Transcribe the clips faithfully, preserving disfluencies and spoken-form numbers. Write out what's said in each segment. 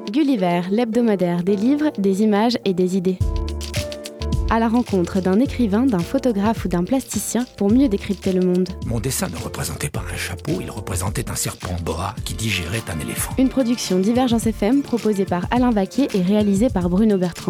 Gulliver, l'hebdomadaire des livres, des images et des idées. À la rencontre d'un écrivain, d'un photographe ou d'un plasticien pour mieux décrypter le monde. Mon dessin ne représentait pas un chapeau, il représentait un serpent boa qui digérait un éléphant. Une production Divergence F M proposée par Alain Vaquet et réalisée par Bruno Bertrand.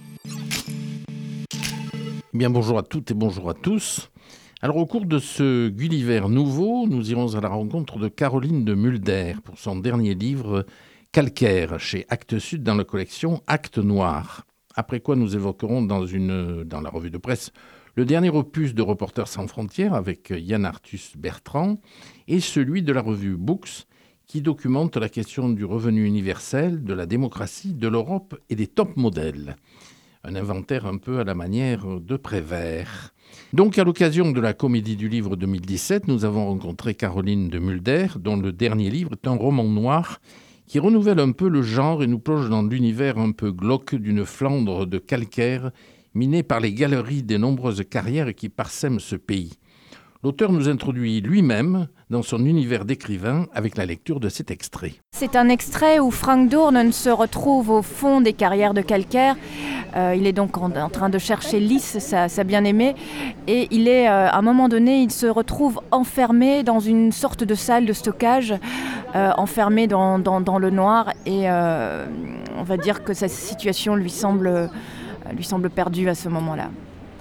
Bien, bonjour à toutes et bonjour à tous. Alors, au cours de ce Gulliver nouveau, nous irons à la rencontre de Caroline de Mulder pour son dernier livre Calcaire, chez Actes Sud dans la collection Actes Noirs. Après quoi, nous évoquerons dans, une, dans la revue de presse le dernier opus de Reporters sans frontières avec Yann Arthus Bertrand et celui de la revue Books qui documente la question du revenu universel, de la démocratie, de l'Europe et des top modèles. Un inventaire un peu à la manière de Prévert. Donc, à l'occasion de la Comédie du Livre deux mille dix-sept, nous avons rencontré Caroline de Mulder, dont le dernier livre est un roman noir qui renouvelle un peu le genre et nous plonge dans l'univers un peu glauque d'une Flandre de calcaire minée par les galeries des nombreuses carrières qui parsèment ce pays. L'auteur nous introduit lui-même dans son univers d'écrivain avec la lecture de cet extrait. C'est un extrait où Frank Doornen se retrouve au fond des carrières de calcaire. Euh, il est donc en, en train de chercher Lys, sa, sa bien-aimée, et il est, euh, à un moment donné, il se retrouve enfermé dans une sorte de salle de stockage, euh, enfermé dans, dans, dans le noir, et euh, on va dire que sa situation lui semble, lui semble perdue à ce moment-là.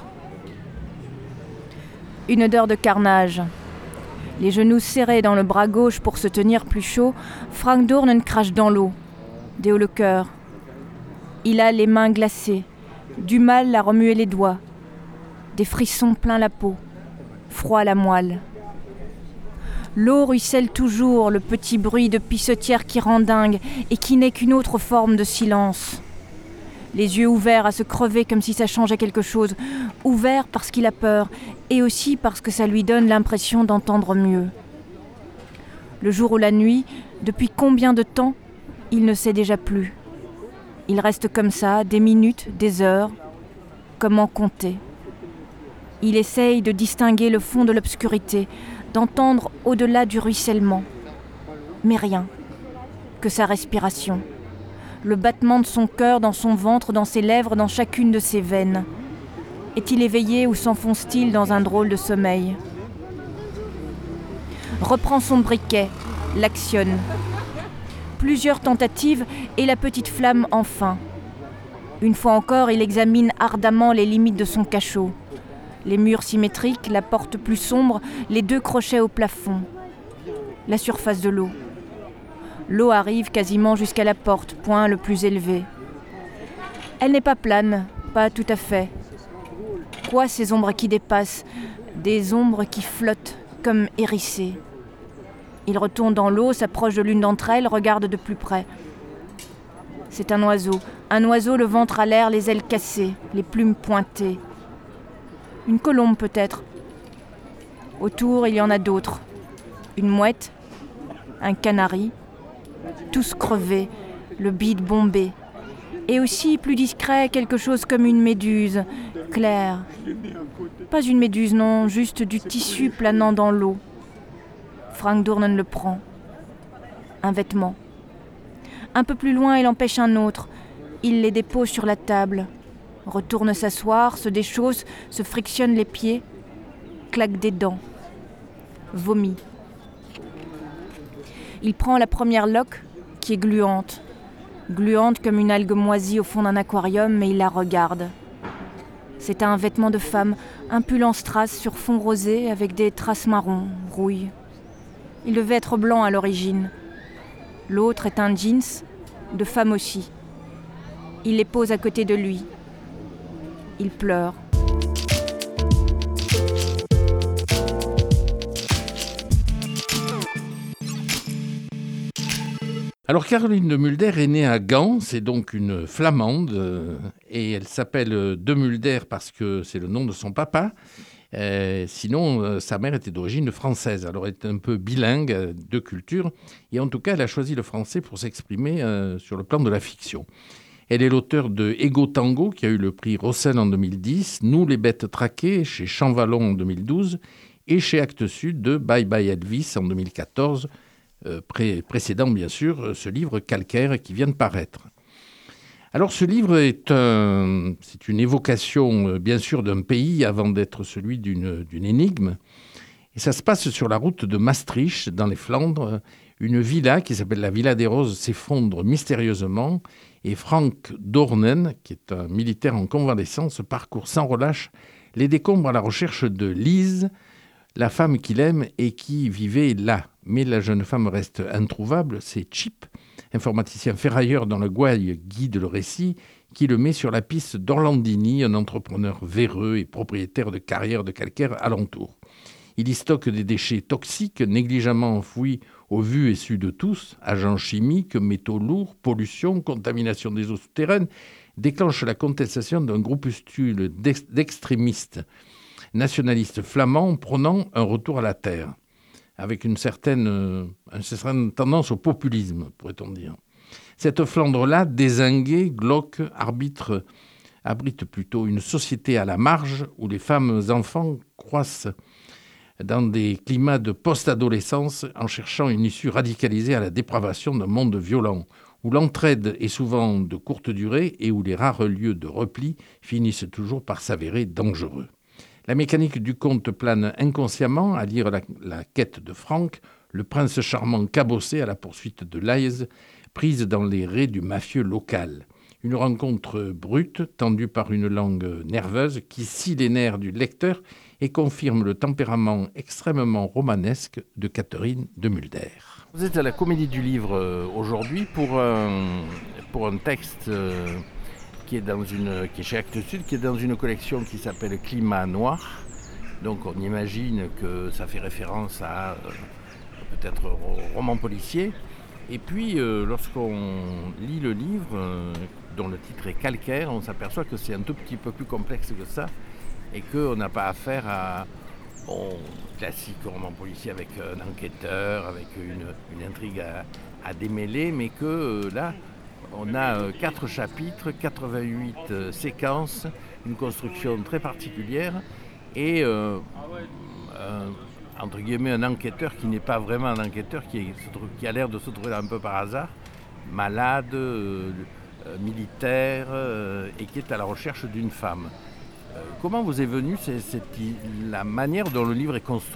Une odeur de carnage. Les genoux serrés dans le bras gauche pour se tenir plus chaud, Frank Doornen crache dans l'eau, des hauts le cœur. Il a les mains glacées, du mal à remuer les doigts, des frissons plein la peau, froid à la moelle. L'eau ruisselle toujours, le petit bruit de pissotière qui rend dingue et qui n'est qu'une autre forme de silence. Les yeux ouverts à se crever comme si ça changeait quelque chose, ouverts parce qu'il a peur et aussi parce que ça lui donne l'impression d'entendre mieux. Le jour ou la nuit, depuis combien de temps, il ne sait déjà plus. Il reste comme ça, des minutes, des heures. Comment compter ? Il essaye de distinguer le fond de l'obscurité, d'entendre au-delà du ruissellement. Mais rien, que sa respiration. Le battement de son cœur dans son ventre, dans ses lèvres, dans chacune de ses veines. Est-il éveillé ou s'enfonce-t-il dans un drôle de sommeil ? Reprend son briquet, l'actionne. Plusieurs tentatives et la petite flamme enfin. Une fois encore, il examine ardemment les limites de son cachot. Les murs symétriques, la porte plus sombre, les deux crochets au plafond. La surface de l'eau. L'eau arrive quasiment jusqu'à la porte, point le plus élevé. Elle n'est pas plane, pas tout à fait. Quoi ces ombres qui dépassent ? Des ombres qui flottent, comme hérissées. Il retourne dans l'eau, s'approche de l'une d'entre elles, regarde de plus près. C'est un oiseau. Un oiseau, le ventre à l'air, les ailes cassées, les plumes pointées. Une colombe peut-être. Autour, il y en a d'autres. Une mouette, un canari. Tous crevés, le bide bombé. Et aussi, plus discret, quelque chose comme une méduse, claire. Pas une méduse, non, juste du tissu planant dans l'eau. Frank Doornen le prend. Un vêtement. Un peu plus loin, il empêche un autre. Il les dépose sur la table. Retourne s'asseoir, se déchausse, se frictionne les pieds. Claque des dents. Vomit. Il prend la première loque, qui est gluante. Gluante comme une algue moisie au fond d'un aquarium, mais il la regarde. C'est un vêtement de femme, un pull en strass sur fond rosé avec des traces marron, rouille. Il devait être blanc à l'origine. L'autre est un jeans, de femme aussi. Il les pose à côté de lui. Il pleure. Alors, Caroline de Mulder est née à Gand, c'est donc une flamande, euh, et elle s'appelle de Mulder parce que c'est le nom de son papa. Euh, sinon, euh, sa mère était d'origine française, alors elle est un peu bilingue euh, de culture, et en tout cas, elle a choisi le français pour s'exprimer euh, sur le plan de la fiction. Elle est l'auteure de Ego Tango, qui a eu le prix Rossel en deux mille dix, Nous les bêtes traquées, chez Champvallon en deux mille douze, et chez Actes Sud de Bye Bye Elvis en deux mille quatorze, euh, pré- précédant bien sûr ce livre Calcaire qui vient de paraître. Alors ce livre est, un, c'est une évocation euh, bien sûr d'un pays avant d'être celui d'une, d'une énigme. Et ça se passe sur la route de Maastricht, dans les Flandres. Une villa qui s'appelle la Villa des Roses s'effondre mystérieusement et Frank Dornen, qui est un militaire en convalescence, parcourt sans relâche les décombres à la recherche de Lise, la femme qu'il aime et qui vivait là. Mais la jeune femme reste introuvable. C'est Chip, informaticien ferrailleur dans le Gouaille, guide le récit, qui le met sur la piste d'Orlandini, un entrepreneur véreux et propriétaire de carrières de calcaire alentour. Il y stocke des déchets toxiques négligemment enfouis au vu et su de tous, agents chimiques, métaux lourds, pollution, contamination des eaux souterraines, déclenche la contestation d'un groupuscule d'extrémistes nationalistes flamands prônant un retour à la terre, avec une certaine, une certaine tendance au populisme, pourrait-on dire. Cette Flandre-là, dézinguée, glauque, arbitre, abrite plutôt une société à la marge où les femmes enfants croissent dans des climats de post-adolescence en cherchant une issue radicalisée à la dépravation d'un monde violent, où l'entraide est souvent de courte durée et où les rares lieux de repli finissent toujours par s'avérer dangereux. La mécanique du conte plane inconsciemment à lire la, la quête de Frank, le prince charmant cabossé à la poursuite de Lise, prise dans les raies du mafieux local. Une rencontre brute, tendue par une langue nerveuse, qui scie les nerfs du lecteur et confirme le tempérament extrêmement romanesque de Catherine de Mulder. Vous êtes à la Comédie du Livre euh, aujourd'hui pour un, pour un texte euh, qui, est dans une, qui est chez Actes Sud, qui est dans une collection qui s'appelle Climat Noir. Donc on imagine que ça fait référence à euh, peut-être au roman policier. Et puis euh, lorsqu'on lit le livre, euh, dont le titre est Calcaire, on s'aperçoit que c'est un tout petit peu plus complexe que ça. Et qu'on n'a pas affaire à bon, classique roman policier avec un enquêteur, avec une, une intrigue à, à démêler, mais que euh, là, on a euh, quatre chapitres, quatre-vingt-huit euh, séquences, une construction très particulière et euh, un, entre guillemets un enquêteur qui n'est pas vraiment un enquêteur, qui, est, qui a l'air de se trouver un peu par hasard, malade, euh, euh, militaire euh, et qui est à la recherche d'une femme. Comment vous est venue c'est, c'est, la manière dont le livre est construit ?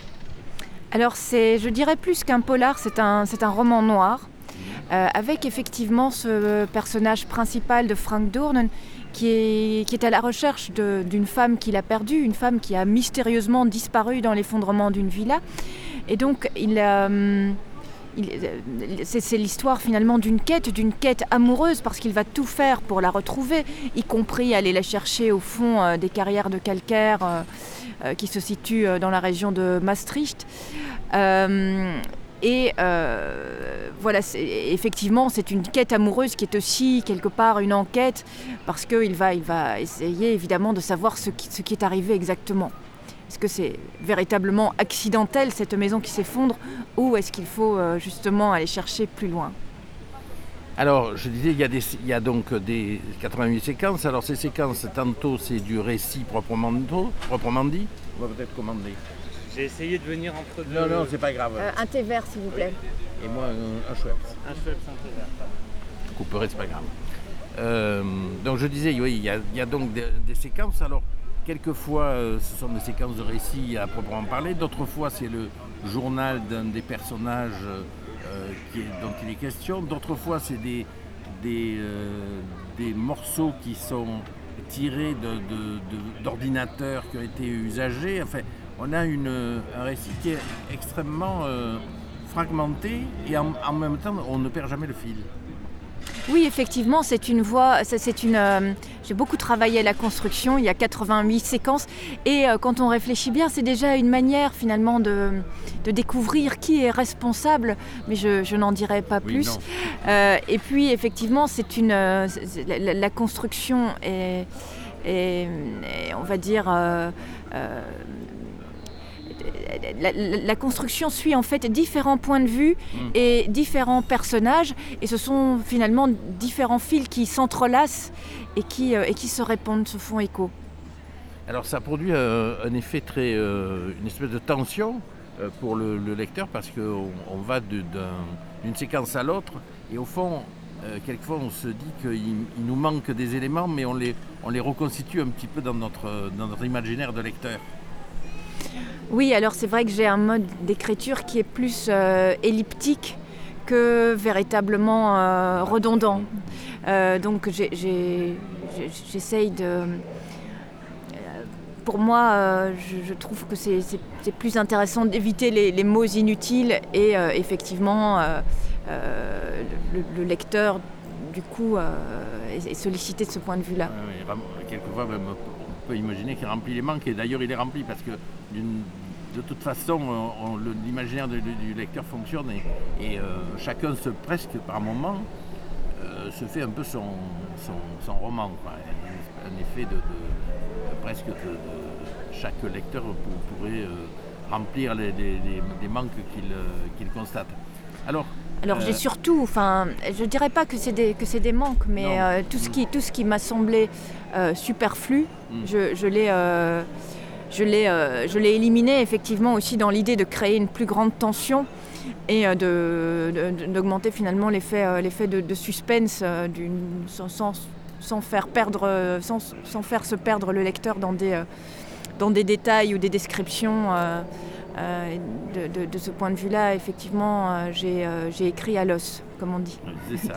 Alors c'est, je dirais plus qu'un polar, c'est un, c'est un roman noir, euh, avec effectivement ce personnage principal de Frank Dornen qui est, qui est à la recherche de, d'une femme qu'il a perdue, une femme qui a mystérieusement disparu dans l'effondrement d'une villa. Et donc il a... Hum, Il, c'est, c'est l'histoire finalement d'une quête, d'une quête amoureuse, parce qu'il va tout faire pour la retrouver, y compris aller la chercher au fond euh, des carrières de calcaire euh, euh, qui se situent euh, dans la région de Maastricht. Euh, et euh, voilà, c'est, effectivement, c'est une quête amoureuse qui est aussi quelque part une enquête, parce qu'il va, il va essayer évidemment de savoir ce qui, ce qui est arrivé exactement. Est-ce que c'est véritablement accidentel, cette maison qui s'effondre, ou est-ce qu'il faut euh, justement aller chercher plus loin ? Alors, je disais, il y a, des, il y a donc des quatre-vingt-huit séquences. Alors, ces séquences, tantôt, c'est du récit proprement, proprement dit. On va peut-être commander. J'ai essayé de venir entre deux. Non, non, c'est pas grave. Euh, un thé vert, s'il vous plaît. Et moi, un, un Schweppes. Un Schweppes, un thé vert. Je couperai, c'est pas grave. Euh, donc, je disais, oui, il y a, il y a donc des, des séquences. Alors, quelquefois, euh, ce sont des séquences de récits à proprement parler. D'autres fois, c'est le journal d'un des personnages euh, qui est, dont il est question. D'autres fois, c'est des, des, euh, des morceaux qui sont tirés de, de, de, d'ordinateurs qui ont été usagés. Enfin, on a une, un récit qui est extrêmement euh, fragmenté et en, en même temps, on ne perd jamais le fil. Oui, effectivement, c'est une voie, c'est, c'est une, euh, j'ai beaucoup travaillé à la construction, il y a quatre-vingt-huit séquences, et euh, quand on réfléchit bien, c'est déjà une manière finalement de, de découvrir qui est responsable, mais je, je n'en dirai pas plus. Oui, euh, et puis, effectivement, c'est une, euh, c'est, la, la construction est, est, est, on va dire... Euh, euh, La, la, la construction suit en fait différents points de vue mmh. et différents personnages, et ce sont finalement différents fils qui s'entrelacent et qui, euh, et qui se répondent, se font écho. Alors ça produit euh, un effet très, euh, une espèce de tension euh, pour le, le lecteur parce qu'on on va de, d'un, d'une séquence à l'autre et au fond, euh, quelquefois on se dit qu'il il nous manque des éléments mais on les, on les reconstitue un petit peu dans notre, dans notre imaginaire de lecteur. Oui, alors c'est vrai que j'ai un mode d'écriture qui est plus euh, elliptique que véritablement euh, redondant. Euh, donc j'ai, j'ai, j'essaye de... Euh, pour moi, euh, je, je trouve que c'est, c'est, c'est plus intéressant d'éviter les, les mots inutiles et euh, effectivement euh, euh, le, le lecteur du coup euh, est, est sollicité de ce point de vue-là. Ouais, ouais, quelquefois même, on peut imaginer qu'il remplit les manques et d'ailleurs il est rempli parce que d'une, de toute façon on, on, le, l'imaginaire de, du lecteur fonctionne et, et euh, chacun se presque par moment euh, se fait un peu son, son, son roman, quoi. Un effet de, de, de presque de, de chaque lecteur pour, pourrait euh, remplir les, les, les, les manques qu'il, euh, qu'il constate. Alors, Alors euh, j'ai surtout, enfin, je dirais pas que c'est des, que c'est des manques, mais euh, tout, ce qui, tout ce qui m'a semblé euh, superflu, mm. je, je, l'ai, euh, je, l'ai, euh, je l'ai éliminé effectivement aussi dans l'idée de créer une plus grande tension et euh, de, de, d'augmenter finalement l'effet, euh, l'effet de, de suspense euh, d'une, sans, sans, sans, faire perdre, sans, sans faire se perdre le lecteur dans des, euh, dans des détails ou des descriptions. Euh, Euh, de, de, de ce point de vue-là, effectivement, euh, j'ai, euh, j'ai écrit à l'os, comme on dit. C'est ça.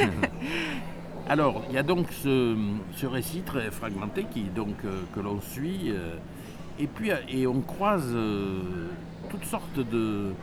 Alors, il y a donc ce, ce récit très fragmenté qui, donc, euh, que l'on suit, euh, et puis et on croise euh, toutes sortes de,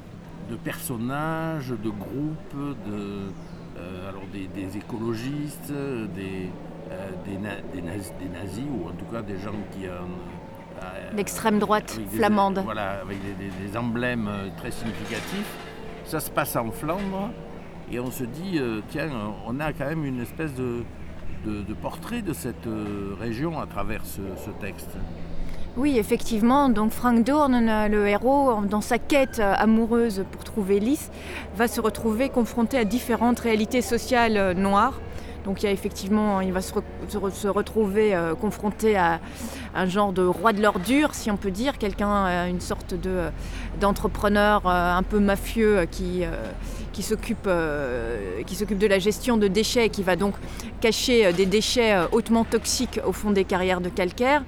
de personnages, de groupes, de, euh, alors des, des écologistes, des, euh, des, na- des, nazis, des nazis, ou en tout cas des gens qui ont... L'extrême droite des, flamande. Voilà, avec des, des, des emblèmes très significatifs. Ça se passe en Flandre et on se dit, euh, tiens, on a quand même une espèce de, de, de portrait de cette euh, région à travers ce, ce texte. Oui, effectivement. Donc Frank Dorn, le héros, dans sa quête amoureuse pour trouver Lys, va se retrouver confronté à différentes réalités sociales noires. Donc il y a effectivement, il va se, re, se retrouver euh, confronté à un genre de roi de l'ordure, si on peut dire, quelqu'un, euh, une sorte de, d'entrepreneur euh, un peu mafieux qui, euh, qui, s'occupe, euh, qui s'occupe de la gestion de déchets et qui va donc cacher des déchets hautement toxiques au fond des carrières de calcaire.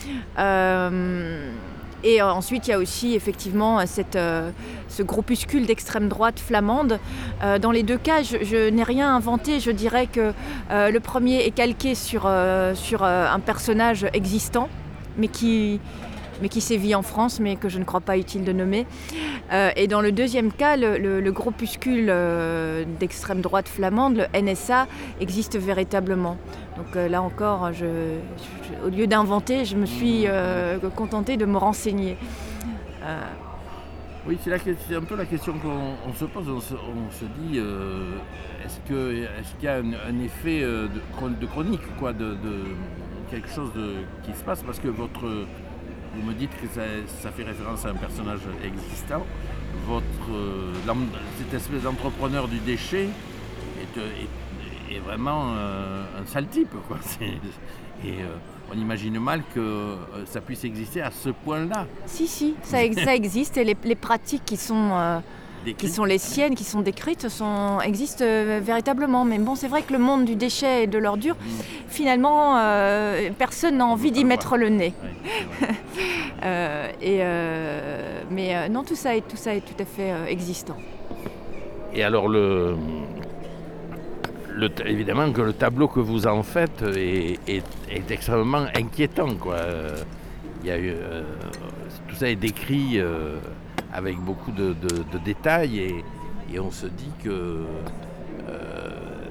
Euh, Et euh, ensuite, il y a aussi effectivement cette, euh, ce groupuscule d'extrême droite flamande. Euh, dans les deux cas, je, je n'ai rien inventé. Je dirais que euh, le premier est calqué sur, euh, sur euh, un personnage existant, mais qui, mais qui sévit en France, mais que je ne crois pas utile de nommer. Euh, et dans le deuxième cas, le, le, le groupuscule euh, d'extrême droite flamande, le N S A, existe véritablement. Donc euh, là encore, je, je, au lieu d'inventer, je me suis euh, contentée de me renseigner. Euh... Oui, c'est, la, c'est un peu la question qu'on on se pose. On se, on se dit, euh, est-ce, que, est-ce qu'il y a un, un effet de, de chronique, quoi, de, de quelque chose de, qui se passe? Parce que votre, vous me dites que ça, ça fait référence à un personnage existant. Votre, cette espèce d'entrepreneur du déchet est, est, est vraiment euh, un sale type, quoi. C'est, et euh, on imagine mal que euh, ça puisse exister à ce point-là. Si, si, ça, ça existe et les, les pratiques qui sont, euh, qui sont les siennes, qui sont décrites, sont, existent euh, véritablement. Mais bon, c'est vrai que le monde du déchet et de l'ordure, mmh. finalement, euh, personne n'a envie d'y mettre le nez. Ouais, euh, et, euh, mais euh, non, tout ça, est, tout ça est tout à fait euh, existant. Et alors, le... Le, évidemment que le tableau que vous en faites est, est, est extrêmement inquiétant, quoi. Il y a eu, euh, tout ça est décrit euh, avec beaucoup de, de, de détails et, et on se dit que euh,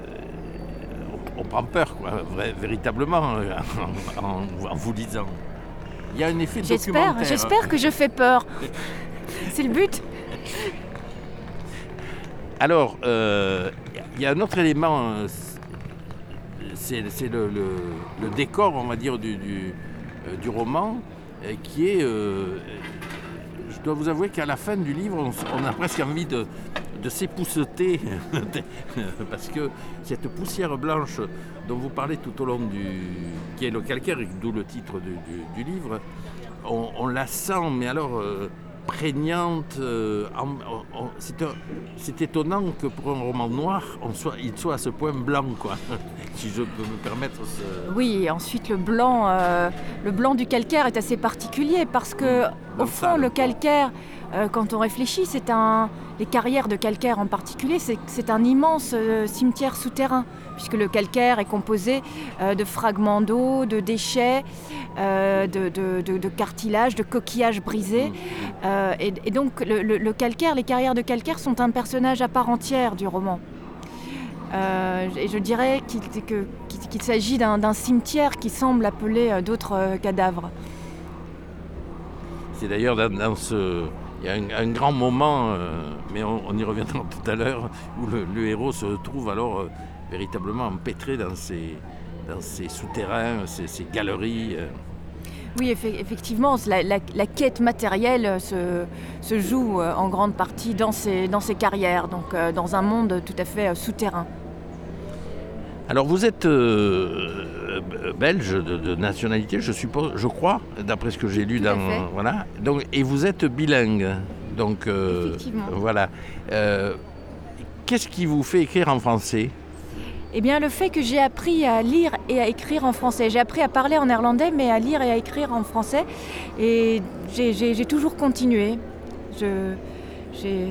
on, on prend peur, quoi, vrai, véritablement en, en, en vous lisant. Il y a un effet j'espère, documentaire. J'espère que je fais peur. C'est le but. Alors, il euh, y a un autre élément, c'est, c'est le, le, le décor, on va dire, du, du, euh, du roman, euh, qui est... Euh, je dois vous avouer qu'à la fin du livre, on, on a presque envie de, de s'épousseter, parce que cette poussière blanche dont vous parlez tout au long du... qui est le calcaire, d'où le titre du, du, du livre, on, on la sent, mais alors... Euh, prégnante. Euh, en, en, c'est, un, c'est étonnant que pour un roman noir, on soit, il soit à ce point blanc, quoi. Si je peux me permettre. Ce... Oui, et ensuite le blanc, euh, le blanc du calcaire est assez particulier parce que, mmh, au fond, le calcaire, euh, quand on réfléchit, c'est un, les carrières de calcaire en particulier, c'est, c'est un immense euh, cimetière souterrain, puisque le calcaire est composé euh, de fragments d'eau, de déchets, euh, de, de, de, de cartilage, de coquillages brisés. Mmh. Euh, et, et donc le, le, le calcaire, les carrières de calcaire sont un personnage à part entière du roman. Euh, et je dirais qu'il, que, qu'il, qu'il s'agit d'un, d'un cimetière qui semble appeler d'autres euh, cadavres. C'est d'ailleurs dans, dans ce... Il y a un, un grand moment, euh, mais on, on y reviendra tout à l'heure, où le, le héros se trouve alors euh, véritablement empêtré dans ces, dans ces souterrains, ces, ces galeries. Euh. Oui, eff- effectivement, la, la, la quête matérielle se, se joue euh, en grande partie dans ces, dans ces carrières, donc euh, dans un monde tout à fait euh, souterrain. Alors vous êtes euh, belge de, de nationalité, je suppose, je crois, d'après ce que j'ai lu Tout dans à fait. Voilà. Donc, et vous êtes bilingue, donc euh, Effectivement. Voilà. Euh, qu'est-ce qui vous fait écrire en français ? Eh bien, le fait que j'ai appris à lire et à écrire en français. J'ai appris à parler en néerlandais, mais à lire et à écrire en français. Et j'ai, j'ai, j'ai toujours continué. Je, j'ai...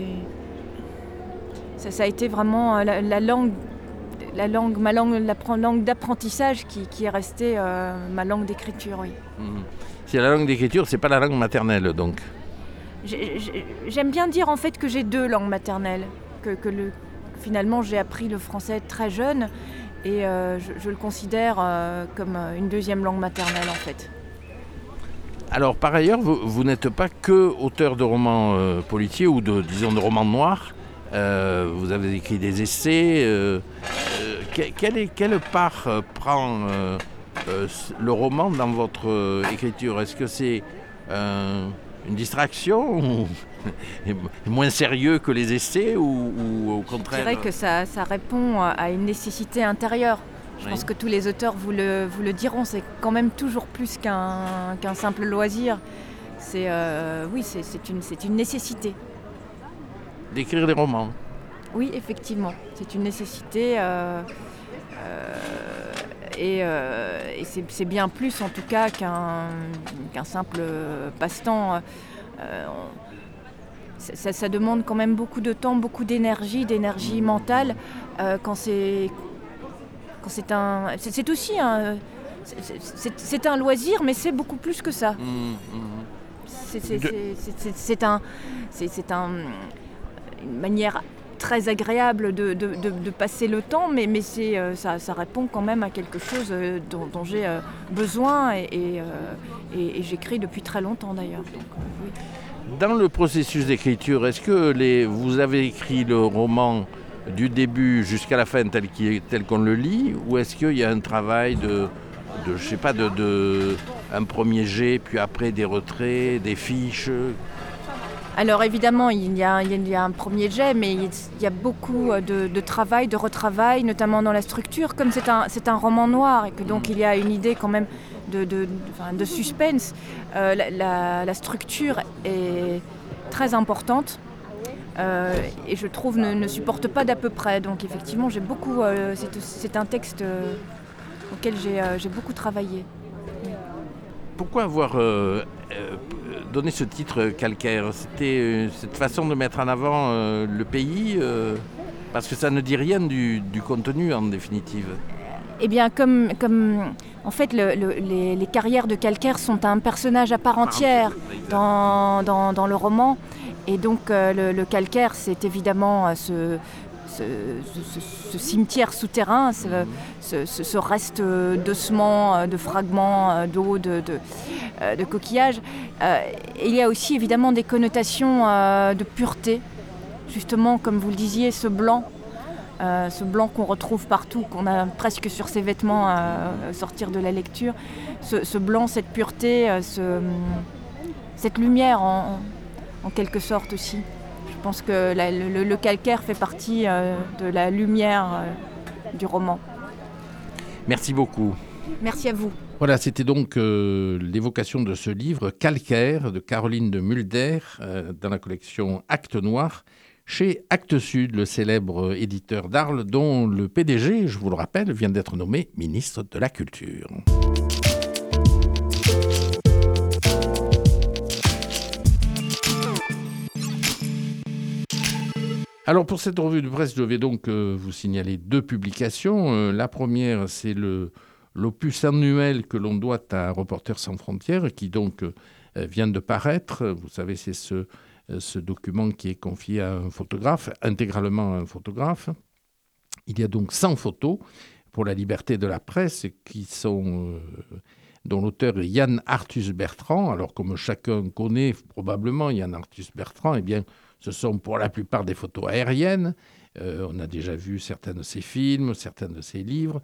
Ça, ça a été vraiment la, la langue, la langue, ma langue, la langue d'apprentissage qui, qui est restée euh, ma langue d'écriture, oui. Mmh. C'est la langue d'écriture, c'est pas la langue maternelle, donc. J'ai, j'ai, j'aime bien dire en fait que j'ai deux langues maternelles, que, que le Finalement, j'ai appris le français très jeune et euh, je, je le considère euh, comme une deuxième langue maternelle en fait. Alors par ailleurs, vous, vous n'êtes pas que auteur de romans euh, policiers ou de, disons, de romans noirs. Euh, vous avez écrit des essais. Euh, euh, quelle, est, quelle part euh, prend euh, euh, le roman dans votre euh, écriture ? Est-ce que c'est euh, une distraction ou moins sérieux que les essais ou, ou au contraire ? Je dirais que ça, ça répond à une nécessité intérieure. Je oui. pense que tous les auteurs vous le, vous le diront, c'est quand même toujours plus qu'un, qu'un simple loisir. C'est, euh, oui, c'est, c'est, une, c'est une nécessité. D'écrire des romans ? Oui, effectivement, c'est une nécessité. Euh, euh, et euh, et c'est, c'est bien plus en tout cas qu'un, qu'un simple passe-temps. Euh, on, Ça, ça demande quand même beaucoup de temps, beaucoup d'énergie, d'énergie mentale. Euh, quand c'est, quand c'est un, c'est, c'est aussi un, c'est, c'est, c'est un loisir, mais c'est beaucoup plus que ça. Mmh, mmh. C'est, c'est, c'est, c'est, c'est, c'est un, c'est, c'est un, une manière très agréable de, de, de, de passer le temps, mais, mais c'est, euh, ça, ça répond quand même à quelque chose euh, dont, dont j'ai euh, besoin et, et, euh, et, et j'écris depuis très longtemps d'ailleurs. Donc, euh, oui. Dans le processus d'écriture, est-ce que les, vous avez écrit le roman du début jusqu'à la fin tel, qu'il, tel qu'on le lit, ou est-ce qu'il y a un travail de, de je sais pas, de, de un premier jet, puis après des retraits, des fiches ? Alors évidemment, il y, a, il y a un premier jet, mais il y a beaucoup de, de travail, de retravail, notamment dans la structure. Comme c'est un, c'est un roman noir et que donc il y a une idée quand même de, de, de, enfin, de suspense, euh, la, la, la structure est très importante euh, et je trouve ne, ne supporte pas d'à peu près. Donc effectivement, j'ai beaucoup, euh, c'est, c'est un texte euh, auquel j'ai, euh, j'ai beaucoup travaillé. Pourquoi avoir euh, euh, donné ce titre calcaire ? C'était euh, cette façon de mettre en avant euh, le pays euh, parce que ça ne dit rien du, du contenu en définitive. Eh bien, comme, comme en fait, le, le, les, les carrières de calcaire sont un personnage à part entière dans, dans, dans le roman. Et donc, euh, le, le calcaire, c'est évidemment euh, ce, ce, ce, ce cimetière souterrain, ce, ce, ce, ce reste d'ossements, de fragments d'eau, de, de, euh, de coquillages. Euh, il y a aussi évidemment des connotations euh, de pureté. Justement, comme vous le disiez, ce blanc. Euh, ce blanc qu'on retrouve partout, qu'on a presque sur ses vêtements à euh, sortir de la lecture. Ce, ce blanc, cette pureté, euh, ce, cette lumière en, en quelque sorte aussi. Je pense que la, le, le calcaire fait partie euh, de la lumière euh, du roman. Merci beaucoup. Merci à vous. Voilà, c'était donc euh, l'évocation de ce livre Calcaire de Caroline de Mulder euh, dans la collection Actes Noirs chez Actes Sud, le célèbre éditeur d'Arles dont le P D G, je vous le rappelle, vient d'être nommé ministre de la Culture. Alors pour cette revue de presse, je vais donc euh, vous signaler deux publications. Euh, la première, c'est le, l'opus annuel que l'on doit à Reporters sans frontières, qui donc euh, vient de paraître. Vous savez, c'est ce, euh, ce document qui est confié à un photographe, intégralement à un photographe. Il y a donc cent photos pour la liberté de la presse, qui sont, euh, dont l'auteur est Yann Arthus Bertrand. Alors comme chacun connaît probablement Yann Arthus Bertrand, eh bien, ce sont pour la plupart des photos aériennes. Euh, on a déjà vu certains de ses films, certains de ses livres.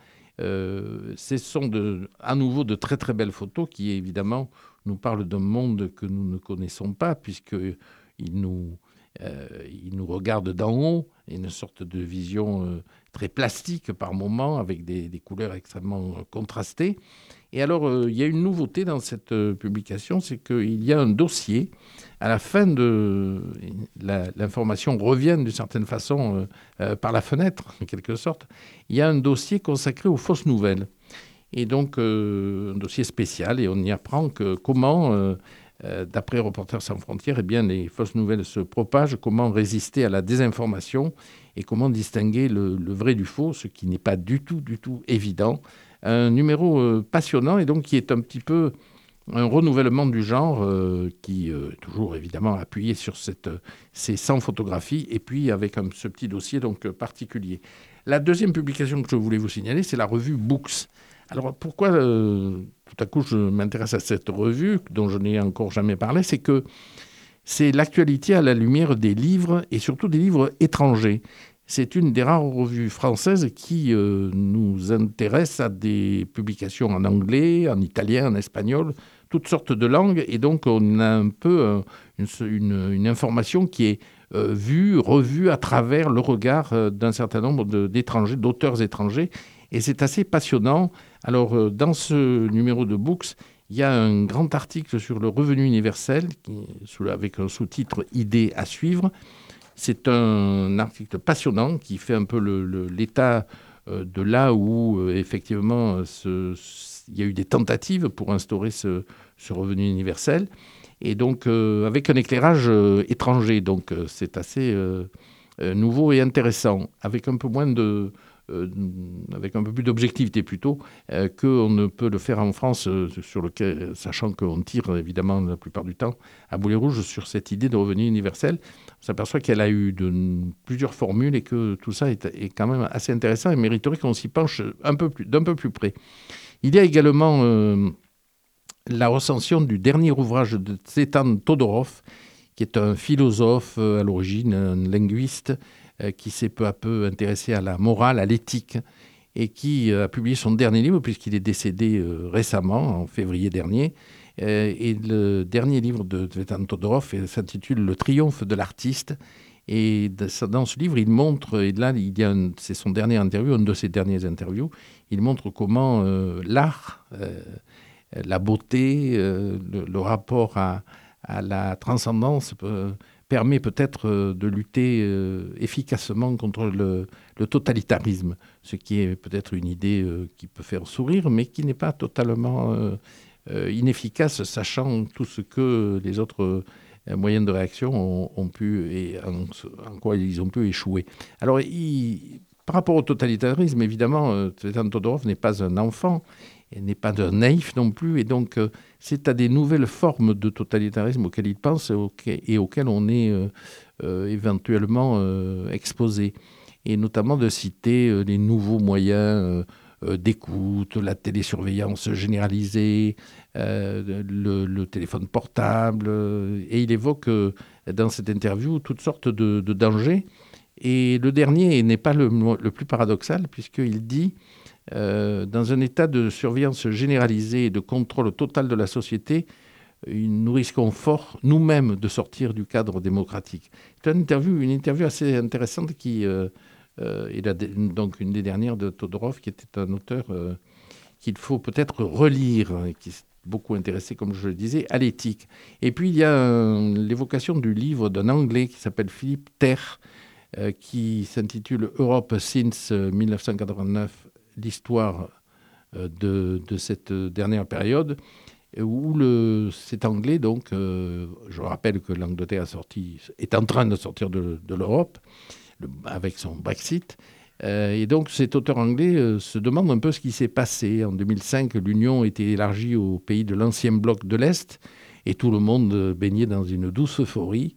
Euh, ce sont de, à nouveau de très très belles photos qui évidemment nous parlent d'un monde que nous ne connaissons pas, puisqu'il nous, euh, il nous regarde d'en haut, une sorte de vision euh, très plastique par moments, avec des, des couleurs extrêmement contrastées. Et alors, euh, il y a une nouveauté dans cette euh, publication, c'est qu'il y a un dossier. À la fin de la, l'information revient d'une certaine façon euh, euh, par la fenêtre, en quelque sorte. Il y a un dossier consacré aux fausses nouvelles. Et donc, euh, un dossier spécial. Et on y apprend que comment, euh, euh, d'après Reporters sans frontières, eh bien, les fausses nouvelles se propagent, comment résister à la désinformation et comment distinguer le, le vrai du faux, ce qui n'est pas du tout, du tout évident. Un numéro euh, passionnant et donc qui est un petit peu un renouvellement du genre euh, qui euh, toujours évidemment appuyé sur cette, ces cent photographies et puis avec un, ce petit dossier donc euh, particulier. La deuxième publication que je voulais vous signaler, c'est la revue Books. Alors pourquoi euh, tout à coup je m'intéresse à cette revue dont je n'ai encore jamais parlé, c'est que c'est l'actualité à la lumière des livres et surtout des livres étrangers. C'est une des rares revues françaises qui euh, nous intéresse à des publications en anglais, en italien, en espagnol, toutes sortes de langues. Et donc, on a un peu euh, une, une, une information qui est euh, vue, revue à travers le regard euh, d'un certain nombre de, d'étrangers, d'auteurs étrangers. Et c'est assez passionnant. Alors, euh, dans ce numéro de Books, il y a un grand article sur le revenu universel qui, avec un sous-titre « Idées à suivre ». C'est un article passionnant qui fait un peu le, le, l'état euh, de là où, euh, effectivement, ce, ce, il y a eu des tentatives pour instaurer ce, ce revenu universel. Et donc, euh, avec un éclairage euh, étranger. Donc, euh, c'est assez euh, euh, nouveau et intéressant, avec un peu moins de... Euh, avec un peu plus d'objectivité plutôt, euh, qu'on ne peut le faire en France, euh, sur lequel, sachant qu'on tire évidemment la plupart du temps à boulet rouge sur cette idée de revenu universel. On s'aperçoit qu'elle a eu de, plusieurs formules et que tout ça est, est quand même assez intéressant et mériterait qu'on s'y penche un peu plus, d'un peu plus près. Il y a également euh, la recension du dernier ouvrage de Tzvetan Todorov, qui est un philosophe à l'origine, un linguiste, qui s'est peu à peu intéressé à la morale, à l'éthique, et qui a publié son dernier livre, puisqu'il est décédé récemment, en février dernier. Et le dernier livre de Tzvetan Todorov s'intitule « Le triomphe de l'artiste ». Et dans ce livre, il montre, et là, il y a un, c'est son dernier interview, une de ses dernières interviews, il montre comment euh, l'art, euh, la beauté, euh, le, le rapport à, à la transcendance peut, permet peut-être de lutter euh, efficacement contre le, le totalitarisme, ce qui est peut-être une idée euh, qui peut faire sourire, mais qui n'est pas totalement euh, euh, inefficace, sachant tout ce que les autres euh, moyens de réaction ont, ont pu et en, en quoi ils ont pu échouer. Alors, il, par rapport au totalitarisme, évidemment, euh, Tzvetan Todorov n'est pas un enfant, et n'est pas d'un naïf non plus, et donc euh, c'est à des nouvelles formes de totalitarisme auxquelles il pense et, auxquelles, et auxquelles on est euh, euh, éventuellement euh, exposé. Et notamment de citer euh, les nouveaux moyens euh, euh, d'écoute, la télésurveillance généralisée, euh, le, le téléphone portable, euh, et il évoque euh, dans cette interview toutes sortes de, de dangers. Et le dernier n'est pas le, le plus paradoxal, puisqu'il dit Euh, dans un état de surveillance généralisée et de contrôle total de la société, nous risquons fort, nous-mêmes, de sortir du cadre démocratique. C'est une interview, une interview assez intéressante qui euh, euh, est la, donc une des dernières de Todorov, qui était un auteur euh, qu'il faut peut-être relire, qui s'est beaucoup intéressé, comme je le disais, à l'éthique. Et puis il y a euh, l'évocation du livre d'un Anglais qui s'appelle Philippe Terre, euh, qui s'intitule Europe since dix-neuf cent quatre-vingt-neuf, l'histoire euh, de, de cette dernière période, où le, cet Anglais, donc, euh, je rappelle que l'Angleterre a sorti, est en train de sortir de, de l'Europe, le, avec son Brexit. Euh, et donc cet auteur anglais euh, se demande un peu ce qui s'est passé. En deux mille cinq, l'Union était élargie aux pays de l'ancien bloc de l'Est et tout le monde baignait dans une douce euphorie.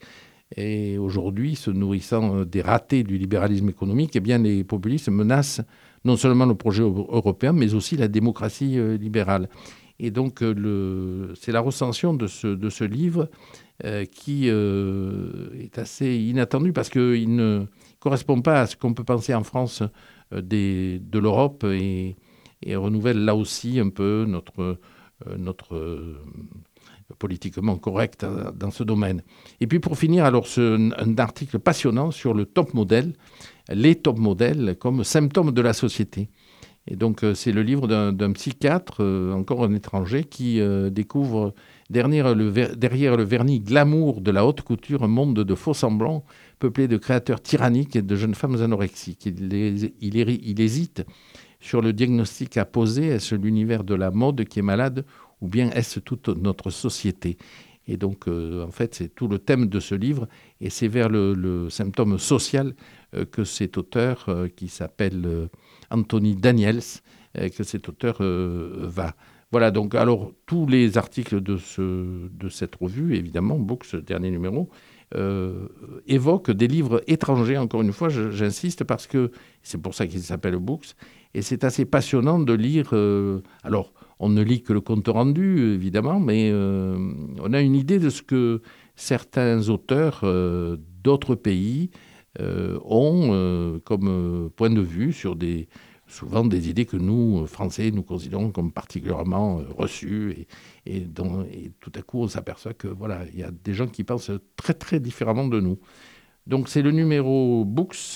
Et aujourd'hui, se nourrissant des ratés du libéralisme économique, eh bien, les populistes menacent non seulement le projet européen, mais aussi la démocratie euh, libérale. Et donc, euh, le, c'est la recension de ce, de ce livre euh, qui euh, est assez inattendu parce qu'il ne correspond pas à ce qu'on peut penser en France euh, des, de l'Europe et, et renouvelle là aussi un peu notre, euh, notre euh, politiquement correct dans ce domaine. Et puis pour finir, alors ce, un article passionnant sur le top modèle, les top modèles comme symptômes de la société. Et donc euh, c'est le livre d'un, d'un psychiatre, euh, encore un étranger, qui euh, découvre derrière le, ver- derrière le vernis glamour de la haute couture un monde de faux semblants peuplé de créateurs tyranniques et de jeunes femmes anorexiques. Il, il, il, il hésite sur le diagnostic à poser. Est-ce l'univers de la mode qui est malade ou bien est-ce toute notre société ? Et donc, euh, en fait, c'est tout le thème de ce livre et c'est vers le, le symptôme social euh, que cet auteur, euh, qui s'appelle euh, Anthony Daniels, euh, que cet auteur euh, va. Voilà, donc, alors, tous les articles de, ce, de cette revue, évidemment, Books, ce dernier numéro, euh, évoquent des livres étrangers, encore une fois, je, j'insiste, parce que c'est pour ça qu'il s'appelle Books, et c'est assez passionnant de lire, euh, alors, on ne lit que le compte rendu, évidemment, mais euh, on a une idée de ce que certains auteurs euh, d'autres pays euh, ont euh, comme euh, point de vue sur des, souvent des idées que nous, Français, nous considérons comme particulièrement euh, reçues. Et, et, dont, et tout à coup, on s'aperçoit que voilà, il y a des gens qui pensent très, très différemment de nous. Donc, c'est le numéro Books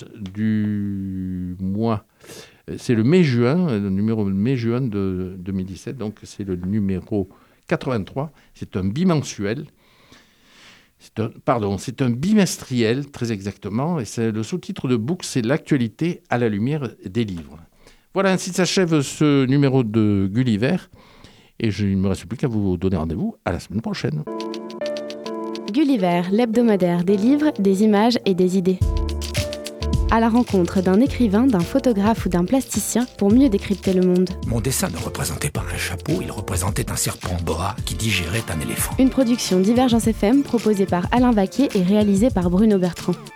du mois... C'est le mai-juin, le numéro mai-juin de deux mille dix-sept, donc c'est le numéro quatre-vingt-trois. C'est un bimensuel, c'est un, pardon, c'est un bimestriel, très exactement, et c'est, le sous-titre de Books, c'est l'actualité à la lumière des livres. Voilà, ainsi s'achève ce numéro de Gulliver, et je, il ne me reste plus qu'à vous donner rendez-vous à la semaine prochaine. Gulliver, l'hebdomadaire des livres, des images et des idées. À la rencontre d'un écrivain, d'un photographe ou d'un plasticien pour mieux décrypter le monde. Mon dessin ne représentait pas un chapeau, il représentait un serpent boa qui digérait un éléphant. Une production Divergence F M proposée par Alain Vaquet et réalisée par Bruno Bertrand.